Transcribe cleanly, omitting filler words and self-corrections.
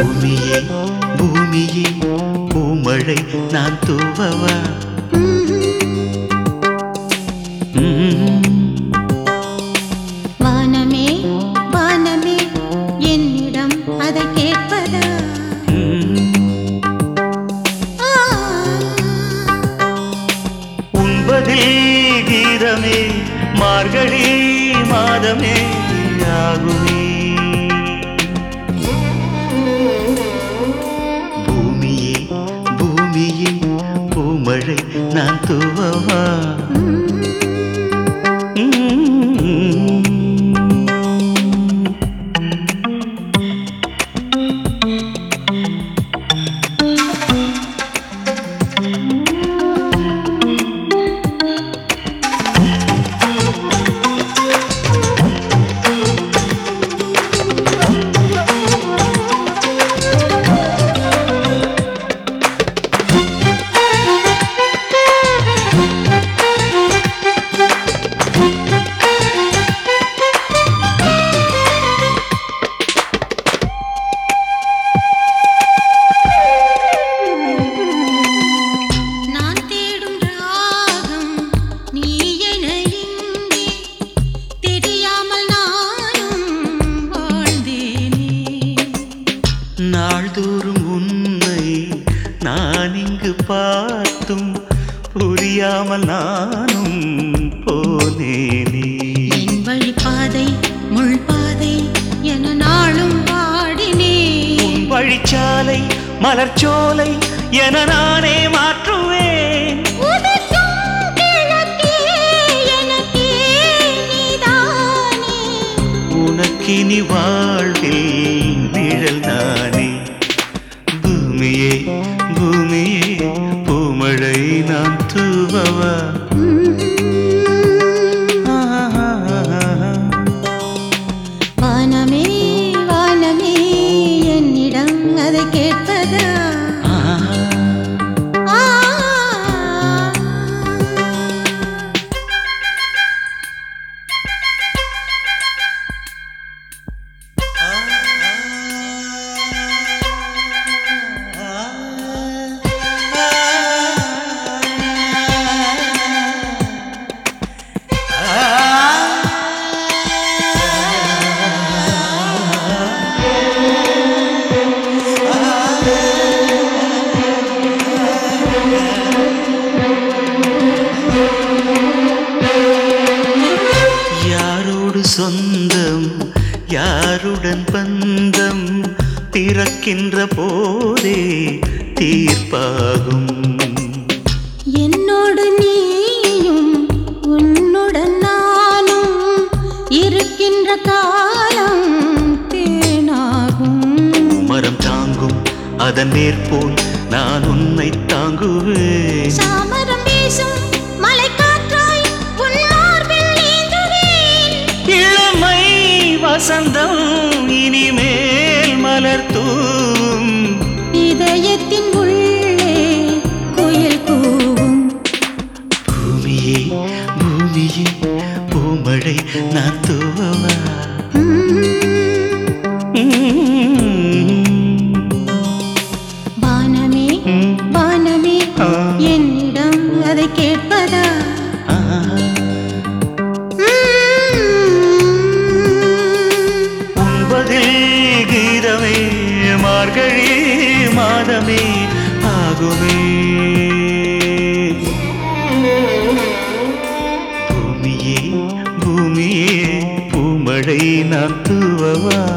பூமியே பூமியே பூமழை நான் தூவவா வானமே வானமே என்னிடம் அதை கேட்பதா உன்பதில் கீதமே மார்கழி மாதமே ஆகுமே பூமியே பூமியே பூமழை நான் தூவவா நாள்தோறும் உன்னை நான் இங்கு பார்த்தும் புரியாமல் நானும் போனேனே என் வழிபாதை முள்பாதை என நாளும் பாடினேன் உன் வழிச்சாலை மலர்ச்சோலை என நானே மாற்றுவேன் உனக்கினி வாழ்வில் நிழல் நானே பூமியே பூமியே பூமழை நான் தூவவா வானமே வானமே என்னிடம் அதை கேட்பதா சொந்தம் யாருடன் பந்தம் பிறக்கின்ற போதே தீர்ப்பாகும் என்னோடு நீயும் உன்னுடன் நானும் இருக்கின்ற காலம் தேனாகும் மரம் தாங்கும் அதன் மேற்போல் நான் உன்னை தாங்குவேன் சாமரம் வீசும் மலை காற்றாய் உன் மார்பில் நீந்துவேன் இளமை வசந்தம் இனிமேல் மலர்த்தூம் இதயத்தின் உள்ளே குயில் கூவும் பூமியே பூமியே பூமழை நான் தூவவா வானமே வானமே என்னிடம் அதை கேட்பதா உன்பதில் கீதமே மார்கழி மாதமே ஆகுமே பூமியே பூமியே பூமழை நான் தூவவா